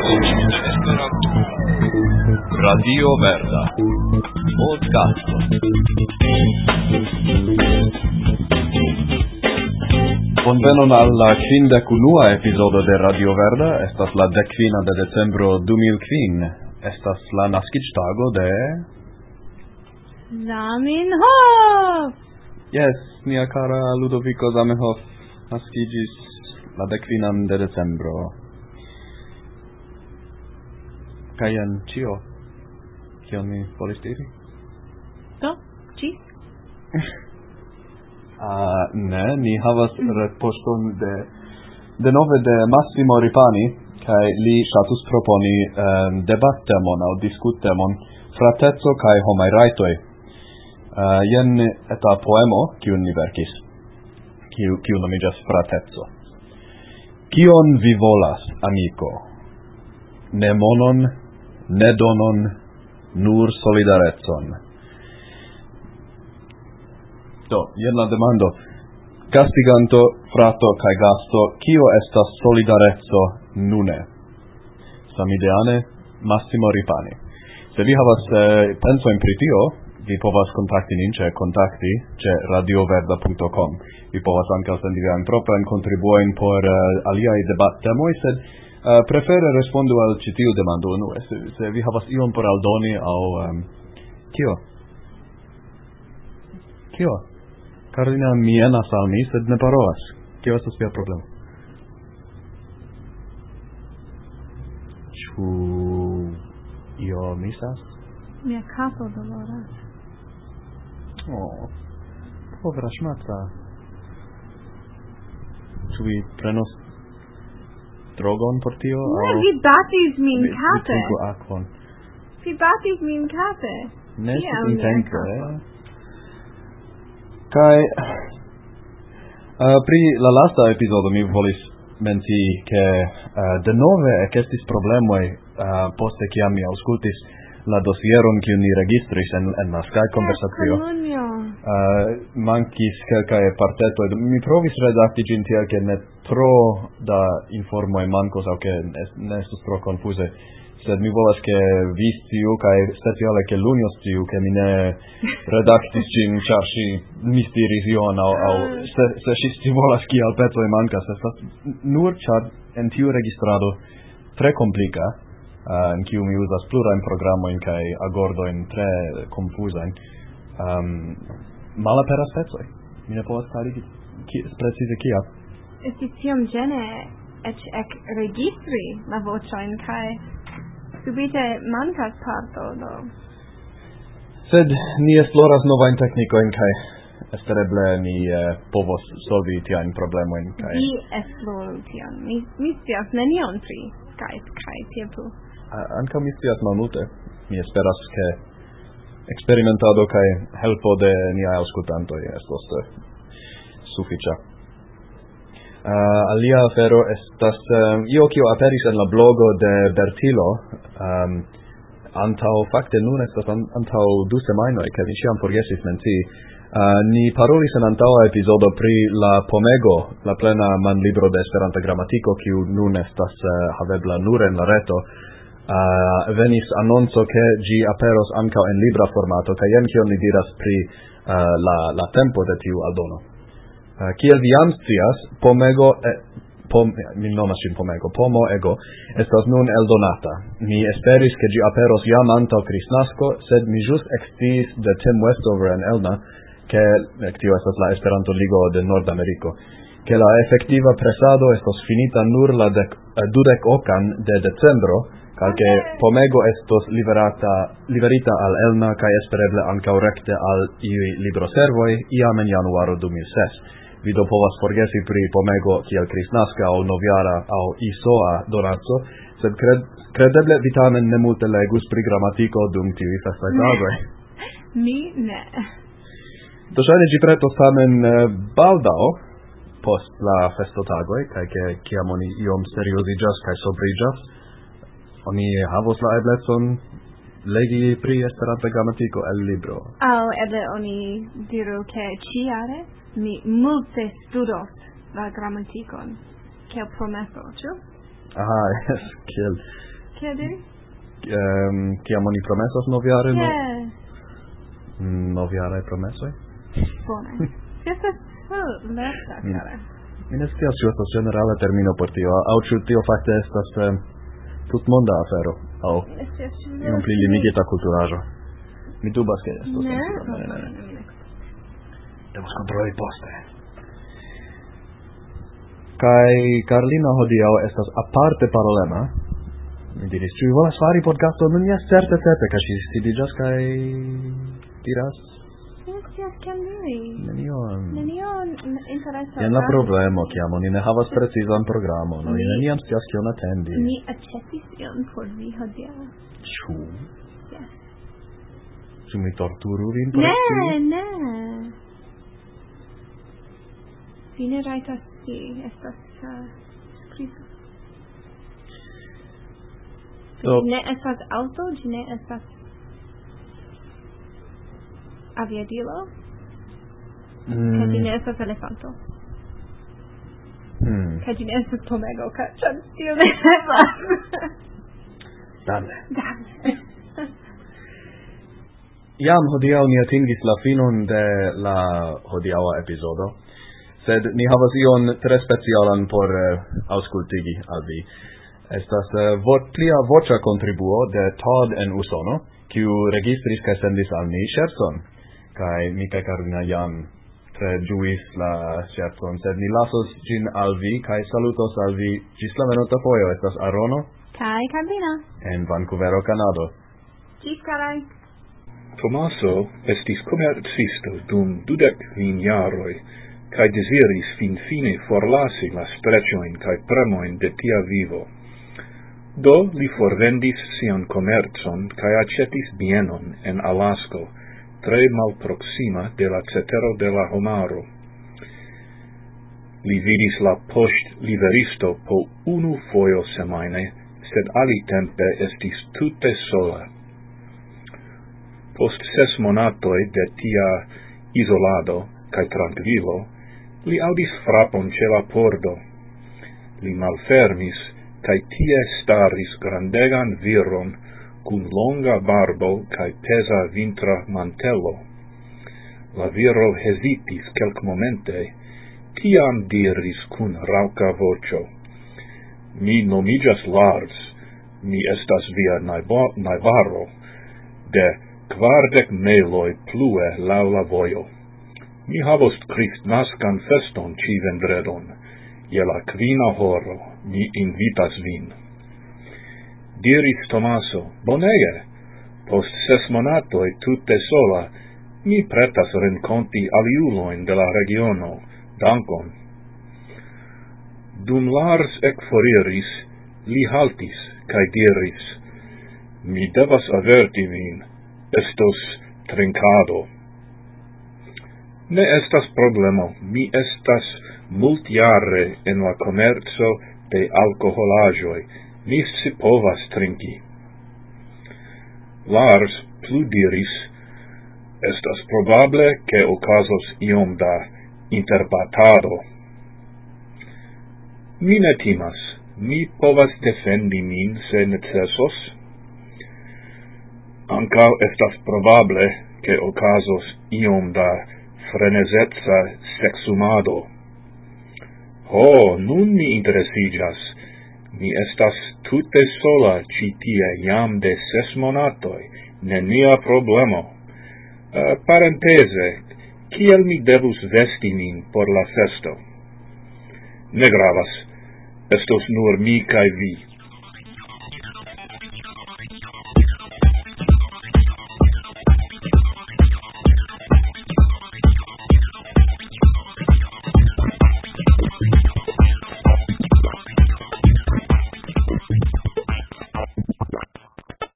Radio Verda Podcast. Bonvenon alla 51ª episodo de Radio Verda. Estas la 10ª de decembro 2015. Estas la naskiĝtago de Zamenhof. Yes, nia kara Ludovico Zamenhof naskiĝis la 10ª de decembro. Kaj jen ĉio, kion mi volis diri? Do, ĝis? Ne, ni havas retpoŝton de nove de Massimo Ripani, kaj li ŝatus proponi debattemon aŭ diskuttemon frateco kaj homaj rajtoj. Jen eta poemo, kiun mi verkis, kiu nomiĝas Frateco. Kion vi volas, amiko? Ne monon, ne donon, nur solidarecon. Do, jen la demando. Gastiganto, frato kaj gasto, kio estas solidareco nune? Samideane, Massimo Ripani. Se vi havas pensojn pri tio, vi povas kontakti nin ĉe kontakti ĉe radioverda.com. Vi povas ankaŭ sendi viajn proprajn kontribuojn por aliaj debattemoj, sed prefere respondu al ĉi tiu demando unue. Se vi havas ion por aldoni aŭ Kio? Karolina mienas al mi, sed ne parolas. Kio estas via problemo? Ĉu io misas? Mia kapo doloras. Oh, povera ŝmata. Ĉu vi prenos drogon por tio? Ne, vi batis min kape. Trinku akvon. Vi batis min kape. Ne estas intence. Kaj pri la lasta epizodo mi volis mencii ke denove ekestis problemoj poste kiam mi aŭskultis la dosieron kiun ni registris en la Skype-konversacio. Mankis kelkaj partetoj. Mi provis redakti ĝin tiel ke ne tro da informoj mankos aŭ ke ne estus tro konfuze. Sed mi volas ke vi sciu kaj speciale ke Lunjo sciu ke mi ne redaktis ĝin ĉar ŝi misdiris ion aŭ se ŝi scivolas kial pecoj mankas. Estas nur ĉar en tiu registrado tre komplika, en kiu mi uzas plurajn programojn kaj agordojn tre konfuzajn, malaperas pecoj. Mi ne povas klarigi precize kia. Estis tiom ĝene eĉ ekregistri la voĉojn kaj subite mankas parto do. Sed ni esploras novajn teknikojn kaj espereble ni povos solvi tiajn problemojn kaj vi esploru tion. Mi scias nenion pri Skype kaj tiel plu. Ankaŭ mi scias malmulte. Mi esperas ke eksperimentado kaj helpo de niaj aŭskultantoj estos sufiĉa. Alia afero estas io kiu aperis en la blogo de Bertilo antaŭ fakte nun estas antaŭ 2 semajnoj, kaj mi ĉiam forgesis mencii. Ni parolis en antaŭa epizodo pri la Pomego, la plena manlibro de Esperanta gramatiko, kiu nun estas havebla nur en la reto. Venis annonco ke ĝi aperos ankaŭ en libra formato, kaj jen kion li diras pri la tempo de tiu aldono. Kiel vi jam scias, Pomego mi nomas ĝin Pomego, Pomo Ego estas nun eldonata. Mi esperis ke ĝi aperos jam antaŭ Kristnasko, sed mi ĵus eksciis de Tim Westover en Elna, ke tio estas la Esperanto-ligo de Nordameriko, ke la efektiva presado estos finita nur la 28 de decembro, kaj ke Pomego estos liverita al Elna kaj espereble ankaŭ rekte al iuj libroservoj iam en januaro 2006. Vi do povas forgesi pri Pomego kiel kristnaska aŭ novjara aŭ isoa donaco, sed kredeble vi tamen ne multe legus pri gramatiko dum tiuj festaj tagoj. Mi ne. Do ŝajne ĝi pretos tamen baldaŭ post la festotagoj, kaj ke kiam oni iom serioziĝas kaj sobriĝas, oni havos la eblecon legi pri Esperanta gramatiko el libro. Aŭ eble oni diru ke ĉiare mi multe studos la gramatikon, kiel promeso, ĉu? Yes, kiel Che diri? Kiam oni promesas noviare? Yes. Noviare promesoj? Bone. Estas lerta, cara. Mi ne scias ĉu estas ĝenerala termino por tio, aŭ ĉu tio fakte estas tutmonda afero, aŭ iom pli limigita kulturaĵo. Mi dubas ke estos. Ne. Devos kontroli poste. Kaj Karlino hodiaŭ estas aparte parolema. Mi diris, ĉu vi volas fari podcasto? Nun jes, certe, kaj ŝi sidiĝas kaj diras Yes, kiam diri? Nenion interesa. Jen la problemo, kiam oni ne havas precizan programon, oni neniam scias kion atendi. Mi aĉetis ion por vi hodiaŭ. Ĉu? Yes. Ĉu mi torturu vin por tio? Ne. Vi ne rajtas estas skribo. Ne estas auto, ĝi ne estas aviadilo. Kaj ĝi ne estas elefanto. Kaj ĝi ne estas pomego, kaj tio ne eblas. Damne. Jam hodiaŭ ni atingis la finon de la hodiaŭa epizodo, sed ni havas ion tre specialan por aŭskultigi al vi. Estas plia voĉa kontribuo de Todd en Usono, kiu registris kaj sendis al ni ŝercon. Kaj mi kaj Karolina jam tre ĝuis la ŝercon, sed mi lasos ĝin al vi kaj salutos al vi ĝis la venonta fojo. Estas Arono kaj Karolina en Vancouvero, Kanado. Ĝis karaj. Tomaso estis komercisto dum 20 jaroj kaj deziris finfine forlasi la streĉojn kaj premojn de tia vivo. Do li forvendis sian komercon kaj aĉetis bienon en Alasko, tre malproksima de la cetero de la homaro. Li vidis la poŝtliveristo po 1 fojo semajne, sed alitempe estis tute sola. Post 6 monatoj de tia izolado kaj trankvilo, li aŭdis frapon ĉe la pordo. Li malfermis, kaj tie staris grandegan viron kun longa barbo kaj peza vintra mantelo. La viro hezitis kelkmomente, tiam diris kun raŭka voĉo: "Mi nomiĝas Lars, mi estas via najbaro, de 40 mejloj plue laŭ la vojo. Mi havos kristnaskan feston ĉi-vendredon. Je la 5 horo mi invitas vin." Diris Tomaso: "Bonege, post 6 monatoj tute sola, mi pretas renkonti aliulojn de la regiono. Dankon." Dum Lars ekforiris, li haltis kaj diris: "Mi devas averti vin, estos trinkado." "Ne estas problemo, mi estas multjare en la komerco de alkoholaĵoj, mi scipovas trinki." Lars plu diris: "Estas probable ke okazos iom da interbatado." "Mi ne timas, mi povas defendi min se necesos." "Ankaŭ estas probable ke okazos iom da frenezeca sexumado." "Ho, nun mi interesiĝas. Mi estas tute sola ĉi tie jam de 6 monatoj, nenia problemo. Parenteze, kiel mi devus vesti min por la festo?" "Ne gravas, estos nur mi kaj vi."